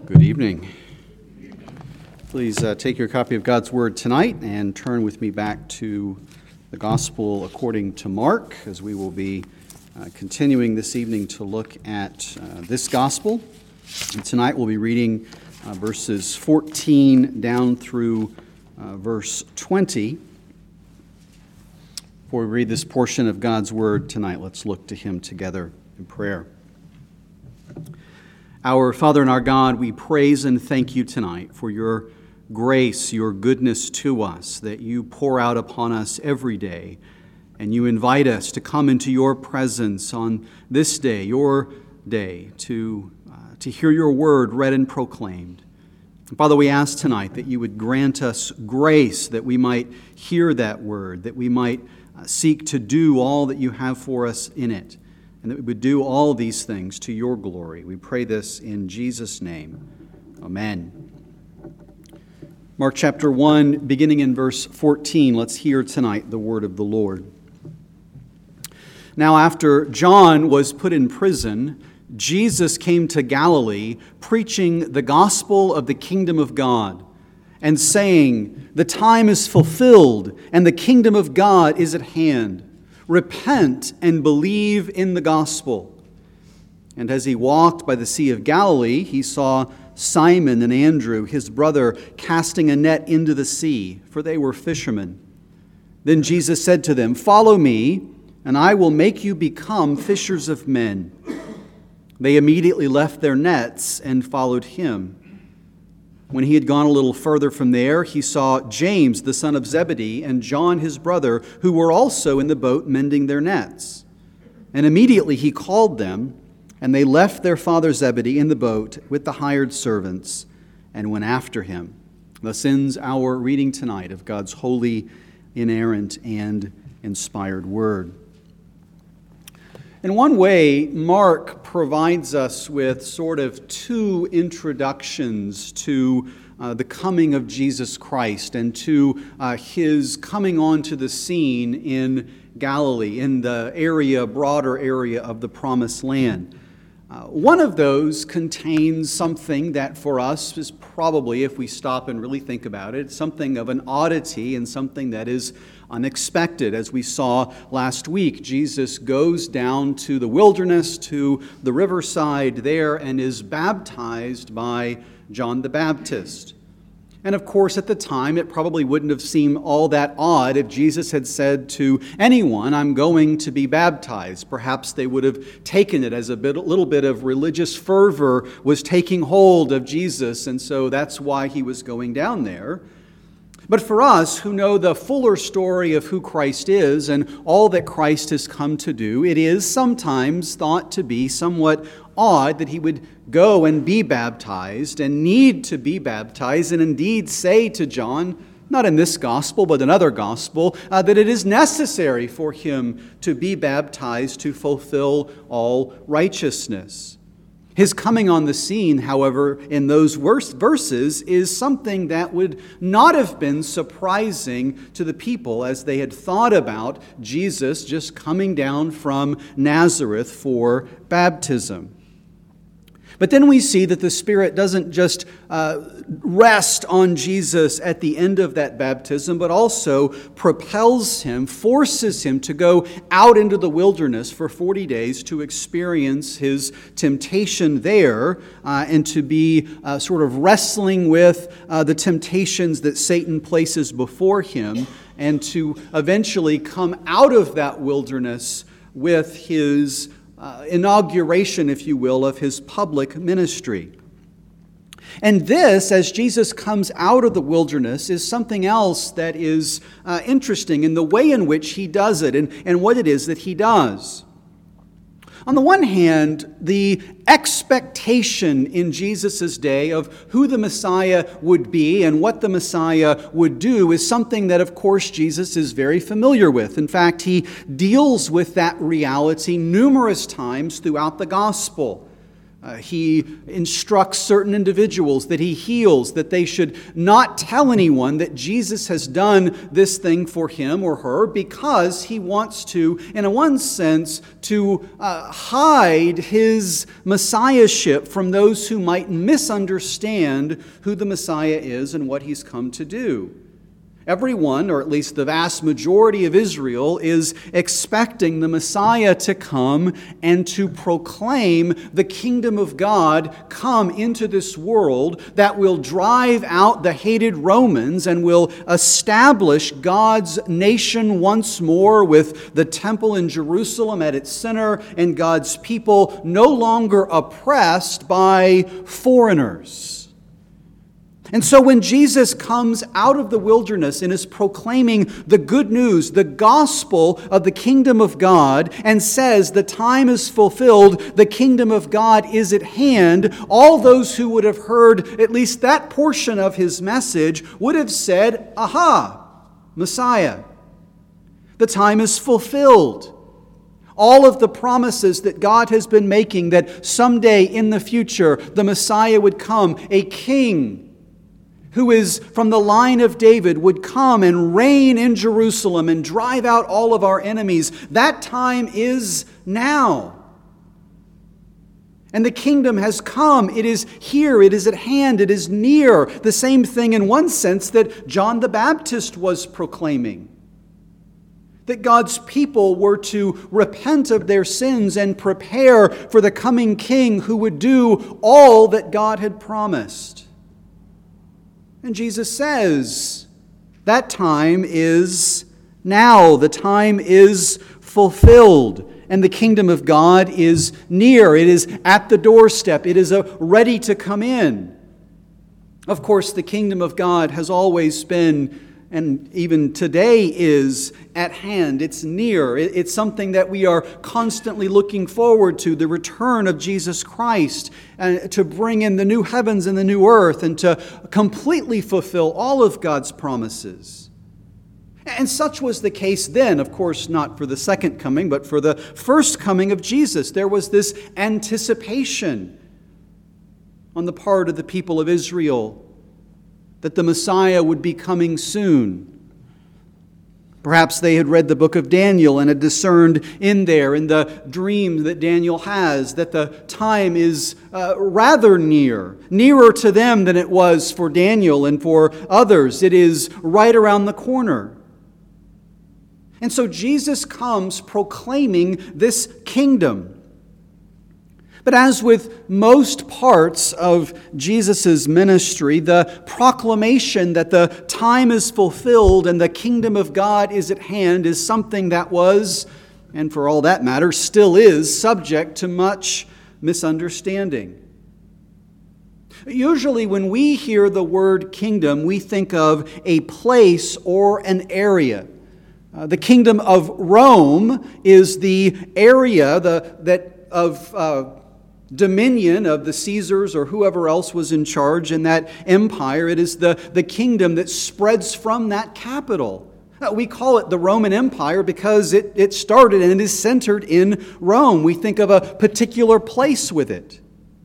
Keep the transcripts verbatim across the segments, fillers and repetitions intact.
Good evening. Please uh, take your copy of God's Word tonight and turn with me back to the Gospel according to Mark, as we will be uh, continuing this evening to look at uh, this Gospel. And tonight we'll be reading uh, verses fourteen down through uh, verse twenty. Before we read this portion of God's Word tonight, let's look to Him together in prayer. Our Father and our God, we praise and thank you tonight for your grace, your goodness to us, that you pour out upon us every day, and you invite us to come into your presence on this day, your day, to, uh, to hear your word read and proclaimed. Father, we ask tonight that you would grant us grace, that we might hear that word, that we might uh, seek to do all that you have for us in it, and that we would do all these things to your glory. We pray this in Jesus' name. Amen. Mark chapter one, beginning in verse fourteen, let's hear tonight the word of the Lord. Now after John was put in prison, Jesus came to Galilee, preaching the gospel of the kingdom of God, and saying, "The time is fulfilled, and the kingdom of God is at hand. Repent and believe in the gospel." And as he walked by the Sea of Galilee, he saw Simon and Andrew, his brother, casting a net into the sea, for they were fishermen. Then Jesus said to them, "Follow me, and I will make you become fishers of men." They immediately left their nets and followed him. When he had gone a little further from there, he saw James, the son of Zebedee, and John, his brother, who were also in the boat mending their nets. And immediately he called them, and they left their father Zebedee in the boat with the hired servants and went after him. Thus ends our reading tonight of God's holy, inerrant, and inspired word. In one way, Mark provides us with sort of two introductions to uh, the coming of Jesus Christ and to uh, his coming onto the scene in Galilee, in the area, broader area of the Promised Land. Uh, one of those contains something that for us is probably, if we stop and really think about it, something of an oddity and something that is unexpected. As we saw last week, Jesus goes down to the wilderness, to the riverside there, and is baptized by John the Baptist. And of course, at the time, it probably wouldn't have seemed all that odd if Jesus had said to anyone, "I'm going to be baptized." Perhaps they would have taken it as a bit, a little bit of religious fervor was taking hold of Jesus, and so that's why he was going down there. But for us who know the fuller story of who Christ is and all that Christ has come to do, it is sometimes thought to be somewhat odd that he would go and be baptized and need to be baptized and indeed say to John, not in this gospel but another gospel, uh, that it is necessary for him to be baptized to fulfill all righteousness. His coming on the scene, however, in those verses is something that would not have been surprising to the people as they had thought about Jesus just coming down from Nazareth for baptism. But then we see that the Spirit doesn't just uh, rest on Jesus at the end of that baptism, but also propels him, forces him to go out into the wilderness for forty days to experience his temptation there uh, and to be uh, sort of wrestling with uh, the temptations that Satan places before him, and to eventually come out of that wilderness with his Uh, inauguration, if you will, of his public ministry. And this, as Jesus comes out of the wilderness, is something else that is uh, interesting in the way in which he does it and, and what it is that he does. On the one hand, the expectation in Jesus' day of who the Messiah would be and what the Messiah would do is something that, of course, Jesus is very familiar with. In fact, he deals with that reality numerous times throughout the gospel. Uh, he instructs certain individuals that he heals, that they should not tell anyone that Jesus has done this thing for him or her, because he wants to, in a one sense, to uh, hide his messiahship from those who might misunderstand who the Messiah is and what he's come to do. Everyone, or at least the vast majority of Israel, is expecting the Messiah to come and to proclaim the kingdom of God come into this world that will drive out the hated Romans and will establish God's nation once more, with the temple in Jerusalem at its center and God's people no longer oppressed by foreigners. And so when Jesus comes out of the wilderness and is proclaiming the good news, the gospel of the kingdom of God, and says the time is fulfilled, the kingdom of God is at hand, all those who would have heard at least that portion of his message would have said, "Aha, Messiah, the time is fulfilled." All of the promises that God has been making that someday in the future the Messiah would come, a king who is from the line of David, would come and reign in Jerusalem and drive out all of our enemies. That time is now. And the kingdom has come. It is here. It is at hand. It is near. The same thing in one sense that John the Baptist was proclaiming. That God's people were to repent of their sins and prepare for the coming king who would do all that God had promised. And Jesus says, that time is now. The time is fulfilled. And the kingdom of God is near. It is at the doorstep. It is ready to come in. Of course, the kingdom of God has always been, and even today is, at hand. It's near. It's something that we are constantly looking forward to, the return of Jesus Christ, and to bring in the new heavens and the new earth and to completely fulfill all of God's promises. And such was the case then, of course, not for the second coming, but for the first coming of Jesus. There was this anticipation on the part of the people of Israel that the Messiah would be coming soon. Perhaps they had read the book of Daniel and had discerned in there, in the dream that Daniel has, that the time is uh, rather near, nearer to them than it was for Daniel and for others. It is right around the corner. And so Jesus comes proclaiming this kingdom. But as with most parts of Jesus' ministry, the proclamation that the time is fulfilled and the kingdom of God is at hand is something that was, and for all that matter, still is, subject to much misunderstanding. Usually when we hear the word kingdom, we think of a place or an area. Uh, the kingdom of Rome is the area the, that of uh, dominion of the Caesars or whoever else was in charge in that empire. It is the, the kingdom that spreads from that capital. Uh, we call it the Roman Empire because it, it started and it is centered in Rome. We think of a particular place with it.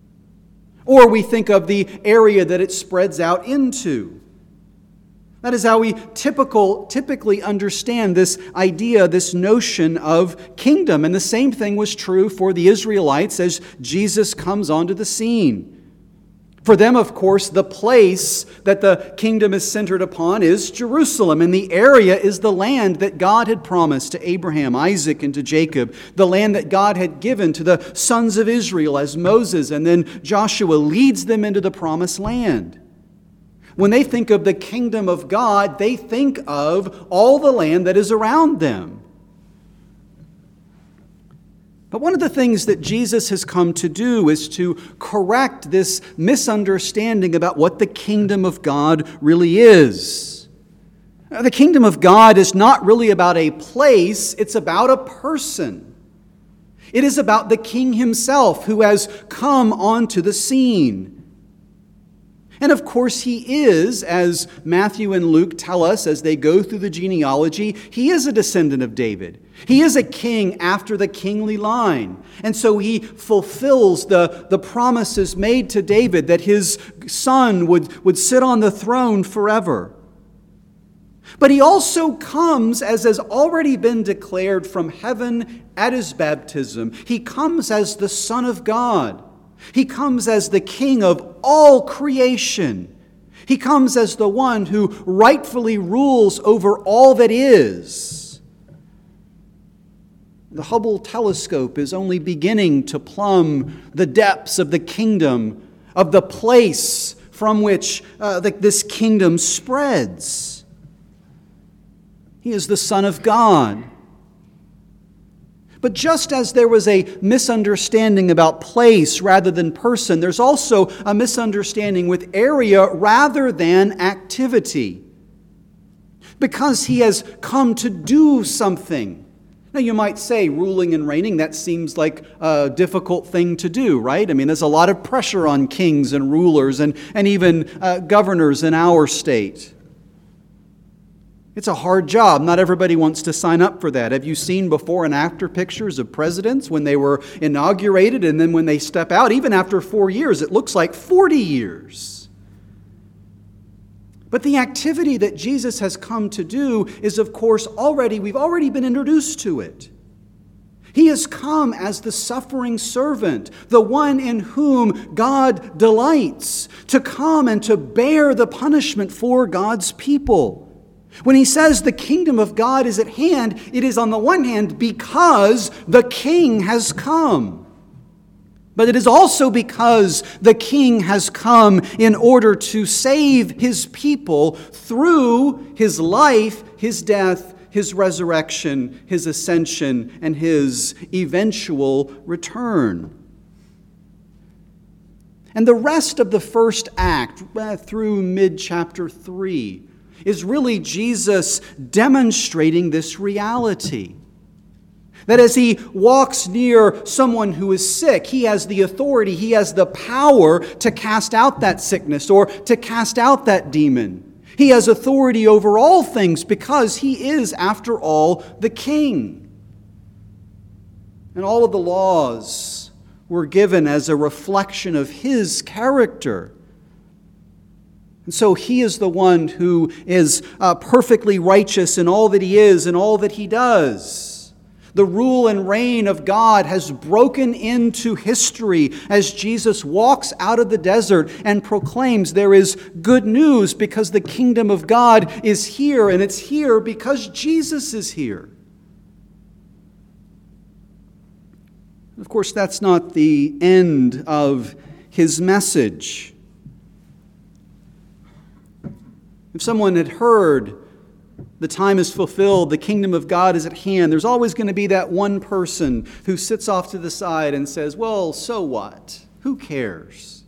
Or we think of the area that it spreads out into. That is how we typical, typically understand this idea, this notion of kingdom. And the same thing was true for the Israelites as Jesus comes onto the scene. For them, of course, the place that the kingdom is centered upon is Jerusalem. And the area is the land that God had promised to Abraham, Isaac, and to Jacob. The land that God had given to the sons of Israel as Moses and then Joshua leads them into the promised land. When they think of the kingdom of God, they think of all the land that is around them. But one of the things that Jesus has come to do is to correct this misunderstanding about what the kingdom of God really is. The kingdom of God is not really about a place, it's about a person. It is about the King himself who has come onto the scene. And of course he is, as Matthew and Luke tell us as they go through the genealogy, he is a descendant of David. He is a king after the kingly line. And so he fulfills the, the promises made to David that his son would, would sit on the throne forever. But he also comes, as has already been declared from heaven at his baptism, he comes as the Son of God. He comes as the King of all creation. He comes as the one who rightfully rules over all that is. The Hubble telescope is only beginning to plumb the depths of the kingdom, of the place from which uh, the, this kingdom spreads. He is the Son of God. But just as there was a misunderstanding about place rather than person, there's also a misunderstanding with area rather than activity. Because he has come to do something. Now you might say ruling and reigning, that seems like a difficult thing to do, right? I mean, there's a lot of pressure on kings and rulers and, and even uh, governors in our state. It's a hard job. Not everybody wants to sign up for that. Have you seen before and after pictures of presidents when they were inaugurated and then when they step out? Even after four years, it looks like forty years. But the activity that Jesus has come to do is, of course, already, we've already been introduced to it. He has come as the suffering servant, the one in whom God delights, to come and to bear the punishment for God's people. When he says the kingdom of God is at hand, it is on the one hand because the king has come. But it is also because the king has come in order to save his people through his life, his death, his resurrection, his ascension, and his eventual return. And the rest of the first act, through mid-chapter three, is really Jesus demonstrating this reality. That as he walks near someone who is sick, he has the authority, he has the power to cast out that sickness or to cast out that demon. He has authority over all things because he is, after all, the king. And all of the laws were given as a reflection of his character. And so he is the one who is uh, perfectly righteous in all that he is and all that he does. The rule and reign of God has broken into history as Jesus walks out of the desert and proclaims there is good news because the kingdom of God is here, and it's here because Jesus is here. Of course, that's not the end of his message. If someone had heard the time is fulfilled, the kingdom of God is at hand, there's always going to be that one person who sits off to the side and says, well, so what? Who cares?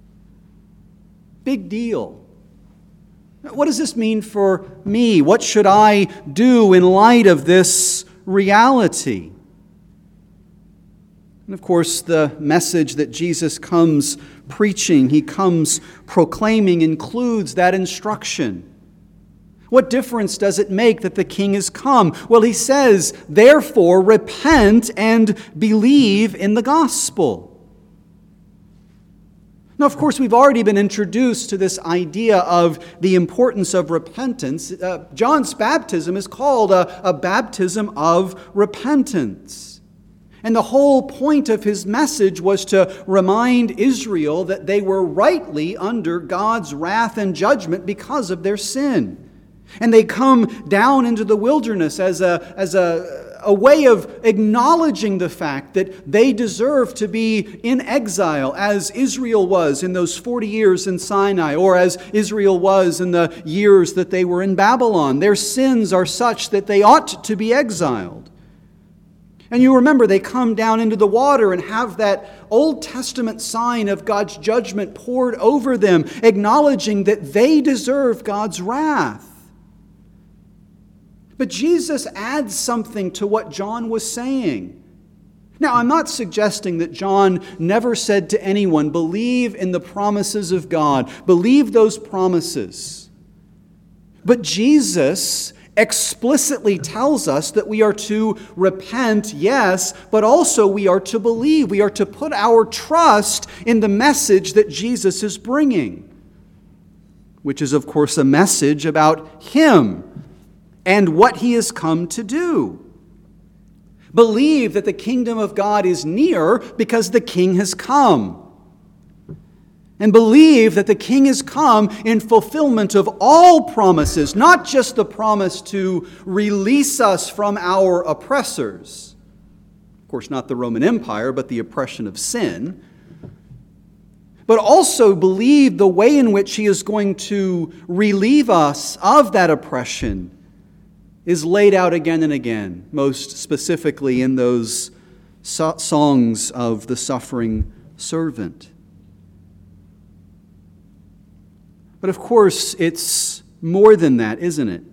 Big deal. What does this mean for me? What should I do in light of this reality? And of course, the message that Jesus comes preaching, he comes proclaiming, includes that instruction. What difference does it make that the king has come? Well, he says, therefore, repent and believe in the gospel. Now, of course, we've already been introduced to this idea of the importance of repentance. Uh, John's baptism is called a, a baptism of repentance. And the whole point of his message was to remind Israel that they were rightly under God's wrath and judgment because of their sin. And they come down into the wilderness as a, as a, a way of acknowledging the fact that they deserve to be in exile, as Israel was in those forty years in Sinai, or as Israel was in the years that they were in Babylon. Their sins are such that they ought to be exiled. And you remember, they come down into the water and have that Old Testament sign of God's judgment poured over them, acknowledging that they deserve God's wrath. But Jesus adds something to what John was saying. Now, I'm not suggesting that John never said to anyone, believe in the promises of God, believe those promises. But Jesus explicitly tells us that we are to repent, yes, but also we are to believe. We are to put our trust in the message that Jesus is bringing, which is, of course, a message about Him and what He has come to do. Believe that the kingdom of God is near because the King has come. And believe that the King has come in fulfillment of all promises, not just the promise to release us from our oppressors. Of course, not the Roman Empire, but the oppression of sin. But also believe the way in which He is going to relieve us of that oppression is laid out again and again, most specifically in those so- songs of the suffering servant. But of course, it's more than that, isn't it?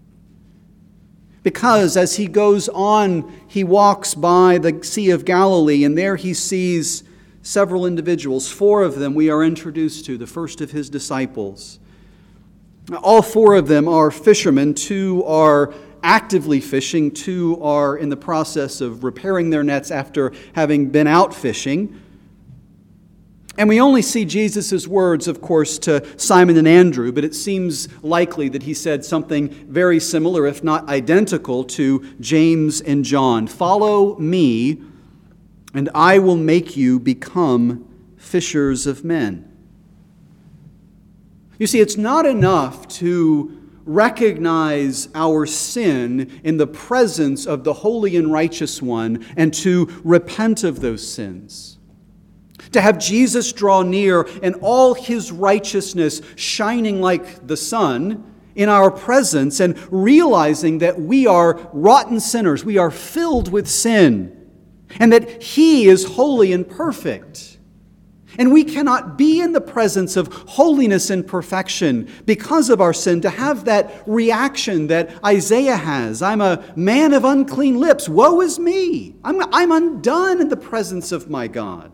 Because as he goes on, he walks by the Sea of Galilee, and there he sees several individuals. Four of them we are introduced to, the first of his disciples. All four of them are fishermen. Two are actively fishing. Two are in the process of repairing their nets after having been out fishing. And we only see Jesus' words, of course, to Simon and Andrew, but it seems likely that he said something very similar, if not identical, to James and John. Follow me, and I will make you become fishers of men. You see, it's not enough to recognize our sin in the presence of the holy and righteous one and to repent of those sins. To have Jesus draw near and all His righteousness shining like the sun in our presence and realizing that we are rotten sinners, we are filled with sin, and that He is holy and perfect. And we cannot be in the presence of holiness and perfection because of our sin, to have that reaction that Isaiah has. I'm a man of unclean lips. Woe is me. I'm, I'm undone in the presence of my God.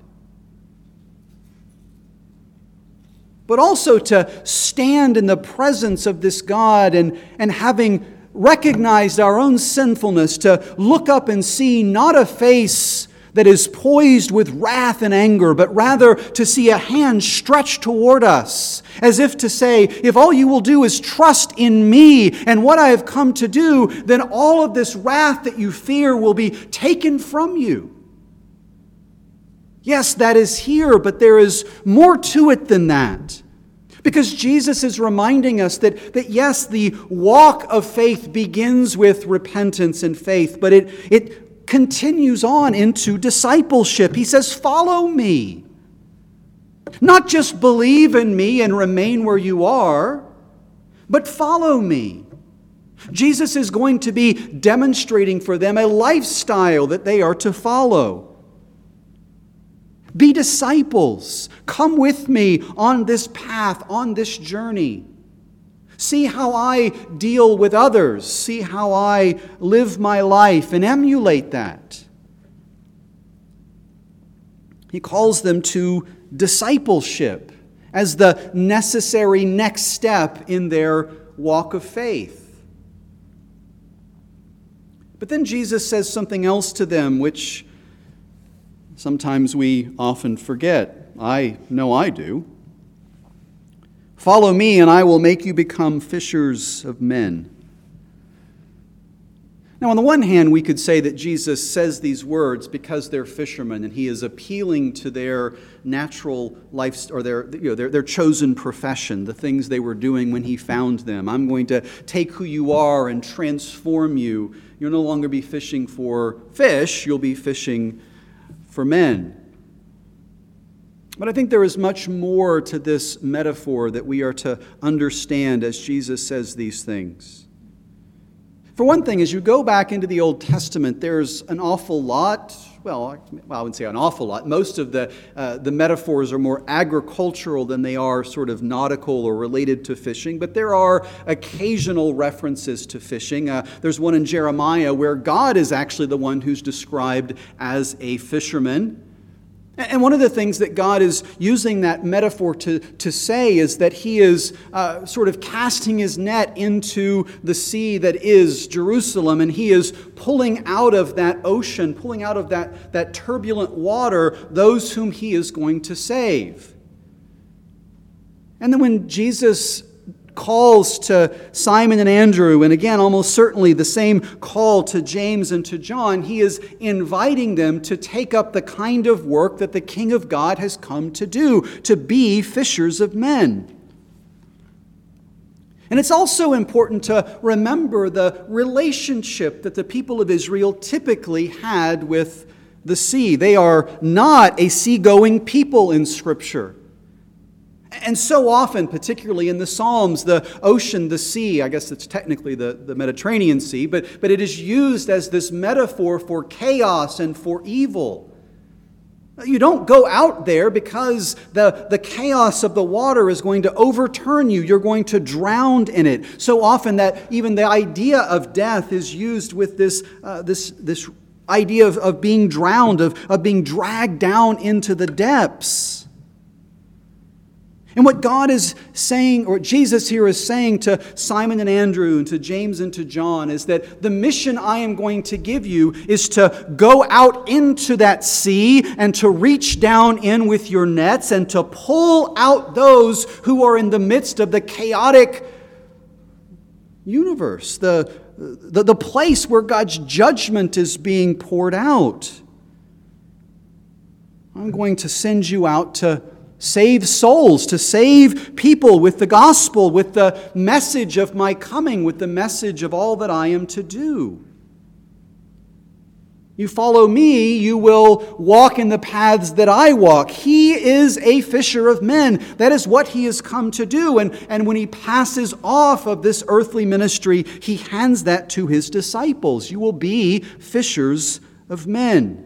But also to stand in the presence of this God and, and having recognized our own sinfulness, to look up and see not a face that is poised with wrath and anger, but rather to see a hand stretched toward us, as if to say, if all you will do is trust in me and what I have come to do, then all of this wrath that you fear will be taken from you. Yes, that is here, but there is more to it than that. Because Jesus is reminding us that, that yes, the walk of faith begins with repentance and faith, but it, it continues on into discipleship. He says, follow me. Not just believe in me and remain where you are, but follow me. Jesus is going to be demonstrating for them a lifestyle that they are to follow. Be disciples. Come with me on this path, on this journey. See how I deal with others. See how I live my life and emulate that. He calls them to discipleship as the necessary next step in their walk of faith. But then Jesus says something else to them, which sometimes we often forget. I know I do. Follow me, and I will make you become fishers of men. Now, on the one hand, we could say that Jesus says these words because they're fishermen, and He is appealing to their natural life, or their, you know, their, their chosen profession, the things they were doing when He found them. I'm going to take who you are and transform you. You'll no longer be fishing for fish, you'll be fishing for men. But I think there is much more to this metaphor that we are to understand as Jesus says these things. For one thing, as you go back into the Old Testament, there's an awful lot, well, well I wouldn't say an awful lot. Most of the, uh, the metaphors are more agricultural than they are sort of nautical or related to fishing, but there are occasional references to fishing. Uh, there's one in Jeremiah where God is actually the one who's described as a fisherman. And one of the things that God is using that metaphor to, to say is that he is uh, sort of casting his net into the sea that is Jerusalem, and he is pulling out of that ocean, pulling out of that, that turbulent water, those whom he is going to save. And then when Jesus calls to Simon and Andrew, and again, almost certainly the same call to James and to John, he is inviting them to take up the kind of work that the King of God has come to do, to be fishers of men. And it's also important to remember the relationship that the people of Israel typically had with the sea. They are not a seagoing people in Scripture. And so often, particularly in the Psalms, the ocean, the sea, I guess it's technically the, the Mediterranean Sea, but, but it is used as this metaphor for chaos and for evil. You don't go out there because the, the chaos of the water is going to overturn you. You're going to drown in it. So often that even the idea of death is used with this, uh, this, this idea of, of being drowned, of, of being dragged down into the depths. And what God is saying, or Jesus here is saying to Simon and Andrew and to James and to John, is that the mission I am going to give you is to go out into that sea and to reach down in with your nets and to pull out those who are in the midst of the chaotic universe, the, the, the place where God's judgment is being poured out. I'm going to send you out to save souls, to save people with the gospel, with the message of my coming, with the message of all that I am to do. You follow me, you will walk in the paths that I walk. He is a fisher of men. That is what he has come to do. And, and when he passes off of this earthly ministry, he hands that to his disciples. You will be fishers of men.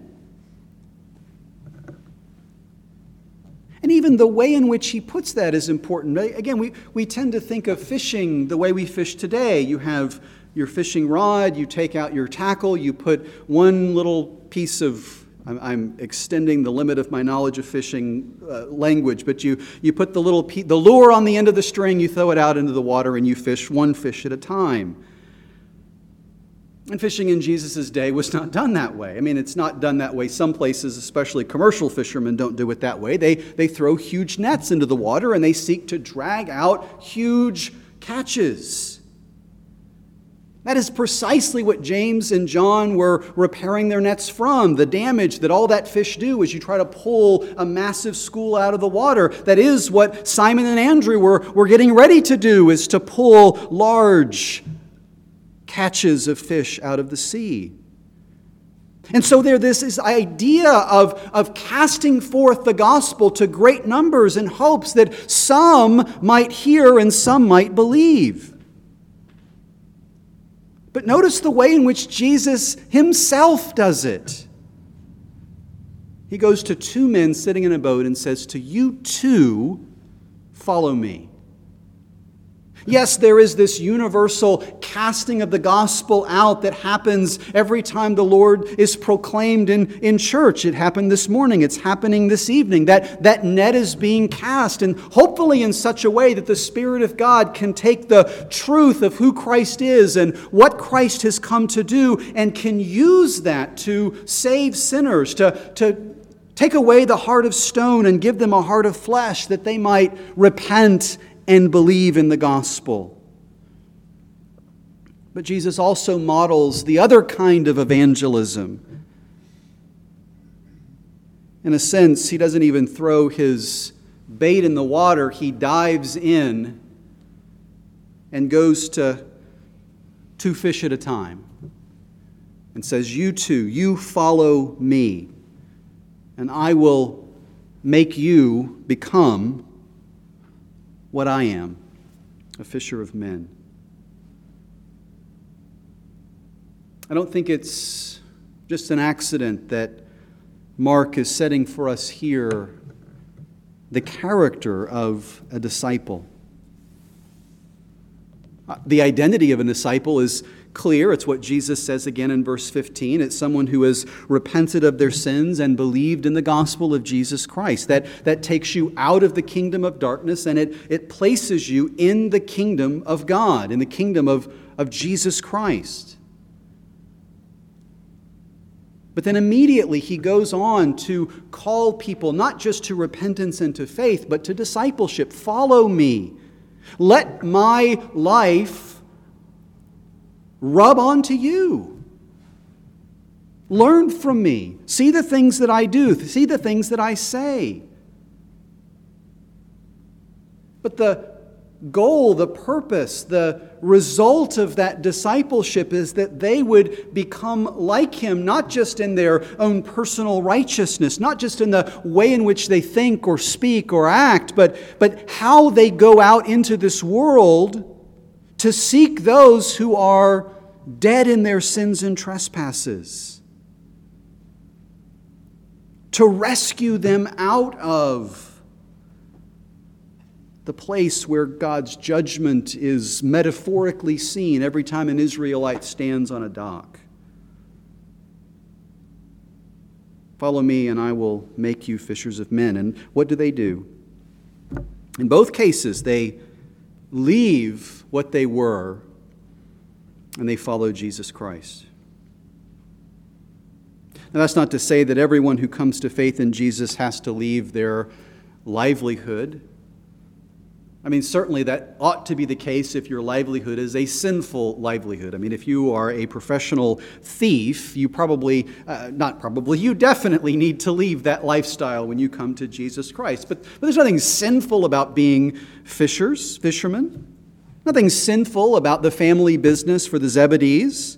And even the way in which he puts that is important. Again, we, we tend to think of fishing the way we fish today. You have your fishing rod, you take out your tackle, you put one little piece of, I'm, I'm extending the limit of my knowledge of fishing uh, language, but you, you put the little pe- the lure on the end of the string, you throw it out into the water, and you fish one fish at a time. And fishing in Jesus' day was not done that way. I mean, it's not done that way. Some places, especially commercial fishermen, don't do it that way. They, they throw huge nets into the water and they seek to drag out huge catches. That is precisely what James and John were repairing their nets from. The damage that all that fish do as you try to pull a massive school out of the water. That is what Simon and Andrew were, were getting ready to do, is to pull large catches of fish out of the sea. And so there this is idea of, of casting forth the gospel to great numbers in hopes that some might hear and some might believe. But notice the way in which Jesus himself does it. He goes to two men sitting in a boat and says, "To you too, follow me." Yes, there is this universal casting of the gospel out that happens every time the Lord is proclaimed in, in church. It happened this morning. It's happening this evening. That, that net is being cast, and hopefully in such a way that the Spirit of God can take the truth of who Christ is and what Christ has come to do and can use that to save sinners, to, to take away the heart of stone and give them a heart of flesh that they might repent and believe in the gospel. But Jesus also models the other kind of evangelism. In a sense, he doesn't even throw his bait in the water. He dives in and goes to two fish at a time and says, "You too, you follow me, and I will make you become what I am, a fisher of men." I don't think it's just an accident that Mark is setting for us here the character of a disciple. The identity of a disciple is clear. It's what Jesus says again in verse fifteen. It's someone who has repented of their sins and believed in the gospel of Jesus Christ. That, that takes you out of the kingdom of darkness and it, it places you in the kingdom of God, in the kingdom of, of Jesus Christ. But then immediately he goes on to call people not just to repentance and to faith, but to discipleship. Follow me. Let my life rub onto you. Learn from me. See the things that I do. See the things that I say. But the goal, the purpose, the result of that discipleship is that they would become like him, not just in their own personal righteousness, not just in the way in which they think or speak or act, but, but how they go out into this world to seek those who are dead in their sins and trespasses, to rescue them out of the place where God's judgment is metaphorically seen every time an Israelite stands on a dock. Follow me and I will make you fishers of men. And what do they do? In both cases, they leave what they were and they follow Jesus Christ. Now, that's not to say that everyone who comes to faith in Jesus has to leave their livelihood. I mean, certainly that ought to be the case if your livelihood is a sinful livelihood. I mean, if you are a professional thief, you probably, uh, not probably, you definitely need to leave that lifestyle when you come to Jesus Christ. But, but there's nothing sinful about being fishers, fishermen. Nothing sinful about the family business for the Zebedees.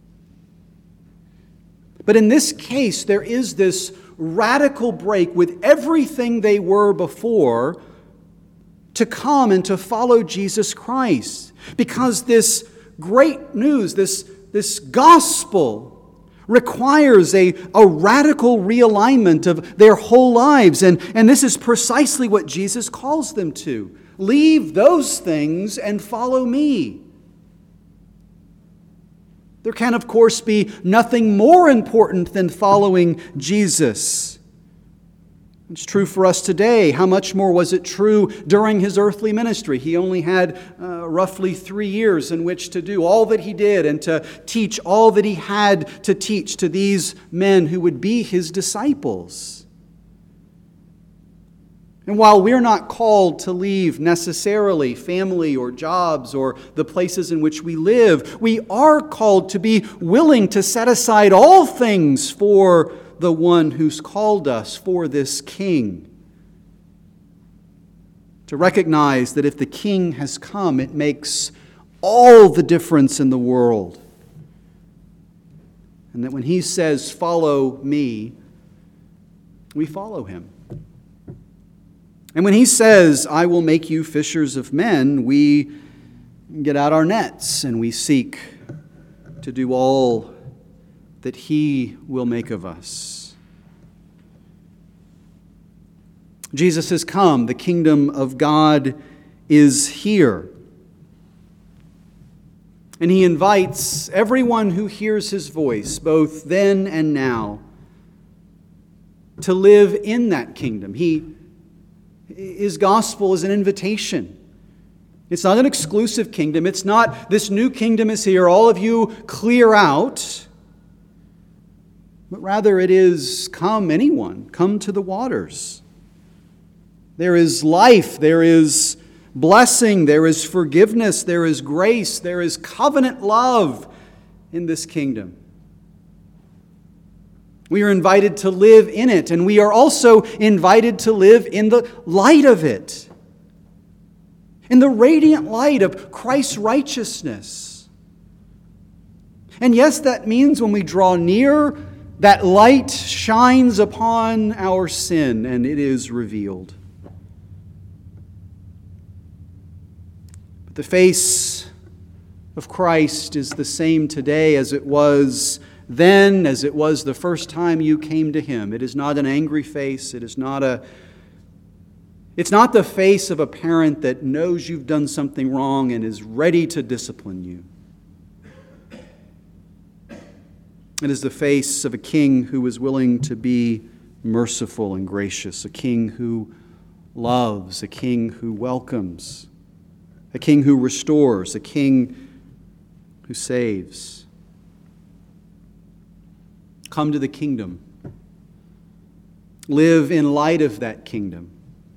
But in this case, there is this radical break with everything they were before to come and to follow Jesus Christ. Because this great news, this, this gospel requires a, a radical realignment of their whole lives. And, and this is precisely what Jesus calls them to. Leave those things and follow me. There can, of course, be nothing more important than following Jesus. It's true for us today. How much more was it true during his earthly ministry? He only had uh, roughly three years in which to do all that he did and to teach all that he had to teach to these men who would be his disciples. And while we're not called to leave necessarily family or jobs or the places in which we live, we are called to be willing to set aside all things for the one who's called us, for this King. To recognize that if the King has come, it makes all the difference in the world. And that when he says, "Follow me," we follow him. And when he says, "I will make you fishers of men," we get out our nets and we seek to do all that he will make of us. Jesus has come. The kingdom of God is here. And he invites everyone who hears his voice, both then and now, to live in that kingdom. He, his gospel is an invitation. It's not an exclusive kingdom. It's not, this new kingdom is here, all of you clear out. But rather it is, come anyone, come to the waters. There is life, there is blessing, there is forgiveness, there is grace, there is covenant love in this kingdom. We are invited to live in it, and we are also invited to live in the light of it, in the radiant light of Christ's righteousness. And yes, that means when we draw near, that light shines upon our sin and it is revealed. But the face of Christ is the same today as it was then, as it was the first time you came to Him. It is not an angry face. It is not a It's not the face of a parent that knows you've done something wrong and is ready to discipline you. It is the face of a king who is willing to be merciful and gracious, a king who loves, a king who welcomes, a king who restores, a king who saves. Come to the kingdom. Live in light of that kingdom.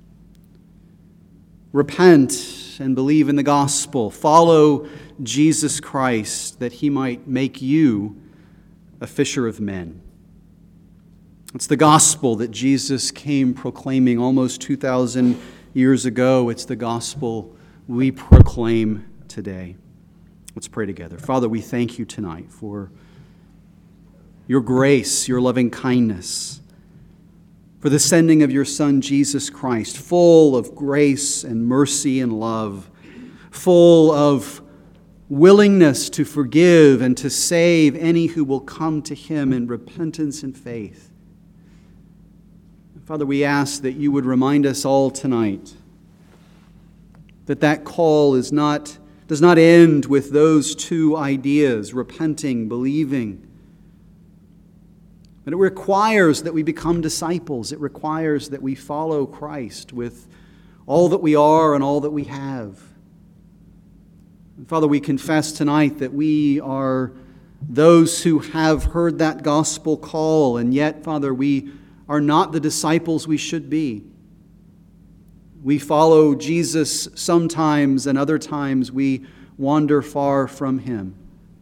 Repent and believe in the gospel. Follow Jesus Christ that He might make you a fisher of men. It's the gospel that Jesus came proclaiming almost two thousand years ago. It's the gospel we proclaim today. Let's pray together. Father, we thank you tonight for your grace, your loving kindness, for the sending of your Son, Jesus Christ, full of grace and mercy and love, full of willingness to forgive and to save any who will come to Him in repentance and faith. Father, we ask that you would remind us all tonight that that call is not, does not end with those two ideas, repenting, believing. But it requires that we become disciples. It requires that we follow Christ with all that we are and all that we have. And Father, we confess tonight that we are those who have heard that gospel call, and yet, Father, we are not the disciples we should be. We follow Jesus sometimes, and other times we wander far from Him.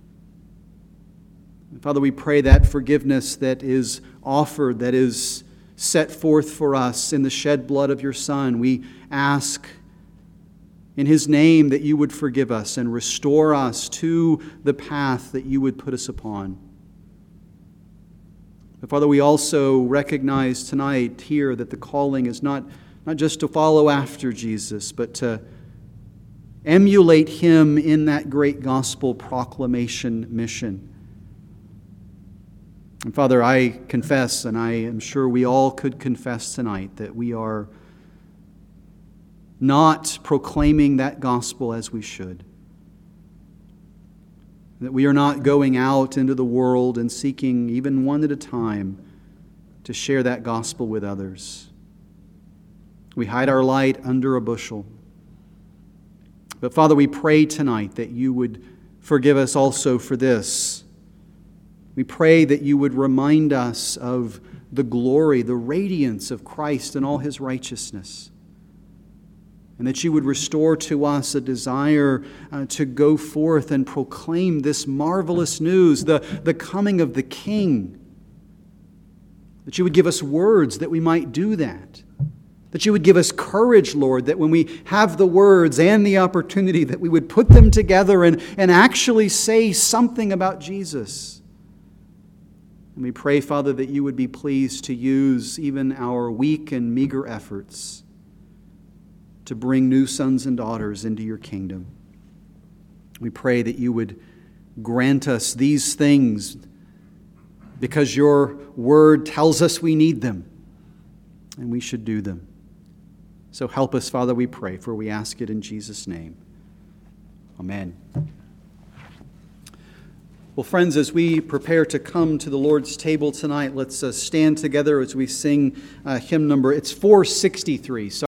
Father, we pray that forgiveness that is offered, that is set forth for us in the shed blood of your Son, we ask in His name that you would forgive us and restore us to the path that you would put us upon. But Father, we also recognize tonight here that the calling is not, not just to follow after Jesus, but to emulate Him in that great gospel proclamation mission. And Father, I confess, and I am sure we all could confess tonight, that we are not proclaiming that gospel as we should. That we are not going out into the world and seeking, even one at a time, to share that gospel with others. We hide our light under a bushel. But Father, we pray tonight that you would forgive us also for this. We pray that you would remind us of the glory, the radiance of Christ and all His righteousness. And that you would restore to us a desire uh, to go forth and proclaim this marvelous news, the, the coming of the King. That you would give us words that we might do that. That you would give us courage, Lord, that when we have the words and the opportunity, that we would put them together and, and actually say something about Jesus. And we pray, Father, that you would be pleased to use even our weak and meager efforts to bring new sons and daughters into your kingdom. We pray that you would grant us these things because your word tells us we need them and we should do them. So help us, Father, we pray, for we ask it in Jesus' name. Amen. Well, friends, as we prepare to come to the Lord's table tonight, let's uh, stand together as we sing uh, hymn number, it's four sixty-three. So